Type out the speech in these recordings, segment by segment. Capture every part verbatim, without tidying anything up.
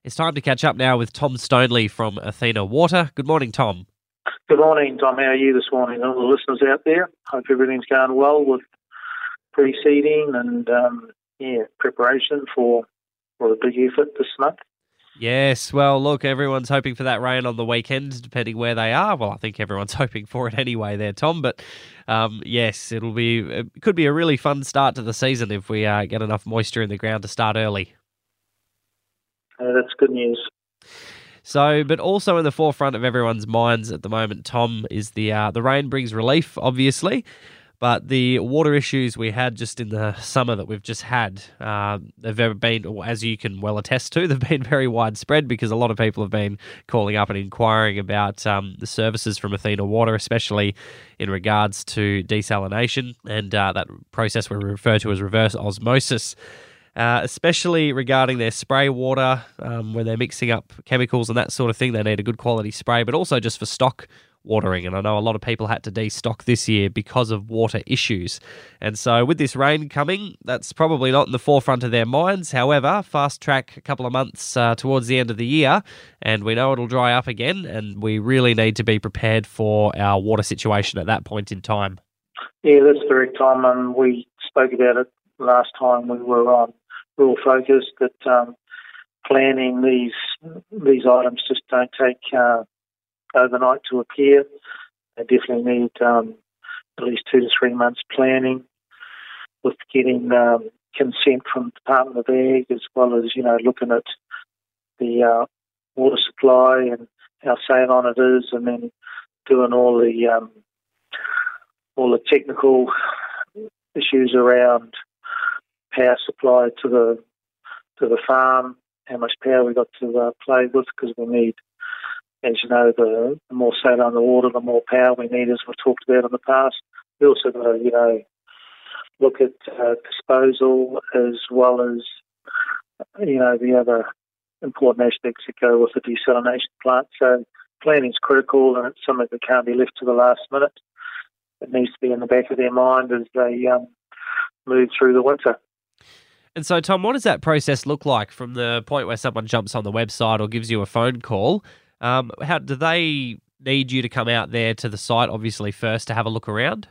It's time to catch up now with Tom Stoneley from Athena Water. Good morning, Tom. Good morning, Tom. How are you this morning? All the listeners out there, hope everything's going well with pre-seeding and um, yeah, preparation for for a big effort this month. Yes, well, look, everyone's hoping for that rain on the weekend, depending where they are. Well, I think everyone's hoping for it anyway there, Tom. But um, yes, it'll be it could be a really fun start to the season if we uh, get enough moisture in the ground to start early. Uh, that's good news. So, but also in the forefront of everyone's minds at the moment, Tom, is the uh, the rain brings relief, obviously, but the water issues we had just in the summer that we've just had, uh, they've been, as you can well attest to, they've been very widespread because a lot of people have been calling up and inquiring about um, the services from Athena Water, especially in regards to desalination and uh, that process we refer to as reverse osmosis. Uh, especially regarding their spray water, um, where they're mixing up chemicals and that sort of thing. They need a good quality spray, but also just for stock watering. And I know a lot of people had to destock this year because of water issues. And so with this rain coming, that's probably not in the forefront of their minds. However, fast track a couple of months uh, towards the end of the year, and we know it'll dry up again, and we really need to be prepared for our water situation at that point in time. Yeah, that's correct, Tom. And we spoke about it last time we were on. Real focused that um, planning these these items just don't take uh, overnight to appear. They definitely need um, at least two to three months planning, with getting um, consent from the Department of Ag, as well as you know looking at the uh, water supply and how safe on it is, and then doing all the um, all the technical issues around power supply to the to the farm, how much power we got to uh, play with, because we need, as you know, the, the more sail on the water, the more power we need, as we've talked about in the past. We also got to, you know, look at uh, disposal as well as, you know, the other important aspects that go with the desalination plant. So planning is critical, and it's something that can't be left to the last minute. It needs to be in the back of their mind as they um, move through the winter. And so, Tom, what does that process look like from the point where someone jumps on the website or gives you a phone call? Um, how do they need you to come out there to the site, obviously, first to have a look around?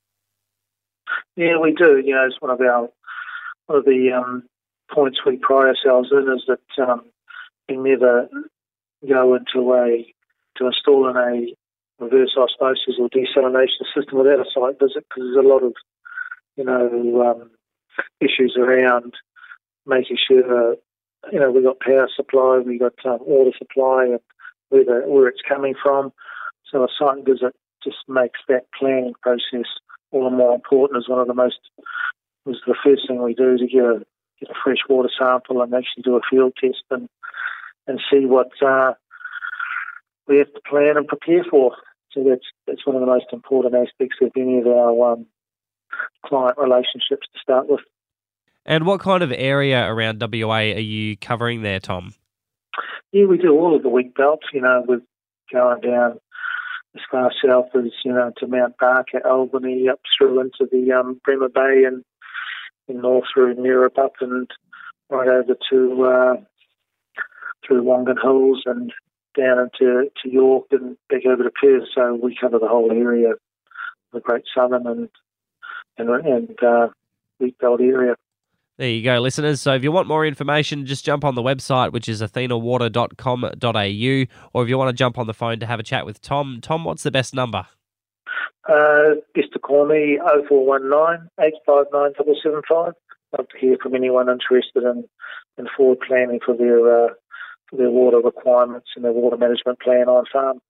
Yeah, we do. You know, it's one of our one of the um, points we pride ourselves in is that um, we never go into a to installing a reverse osmosis or desalination system without a site visit, because there's a lot of you know. Um, issues around making sure, uh, you know, we got power supply, we got um, water supply, and where, the, where it's coming from. So a site visit just makes that planning process all the more important. As one of the most, was the first thing we do to get a get a fresh water sample and actually do a field test and and see what uh, we have to plan and prepare for. So that's that's one of the most important aspects of any of our um, client relationships to start with. And what kind of area around W A are you covering there, Tom? Yeah, we do all of the wheat belt, you know, with going down as far south as, you know, to Mount Barker, Albany, up through into the um, Bremer Bay and, and north through Nerup up and right over to uh, through Wongan Hills and down into to York and back over to Perth. So we cover the whole area, the Great Southern and and, and uh, wheat belt area. There you go, listeners. So if you want more information, just jump on the website, which is athena water dot com dot a u, or if you want to jump on the phone to have a chat with Tom. Tom, what's the best number? Uh, just to call me, oh four one nine, eight five nine, seven seven five. I'd love to hear from anyone interested in, in forward planning for their uh, for their water requirements and their water management plan on farm.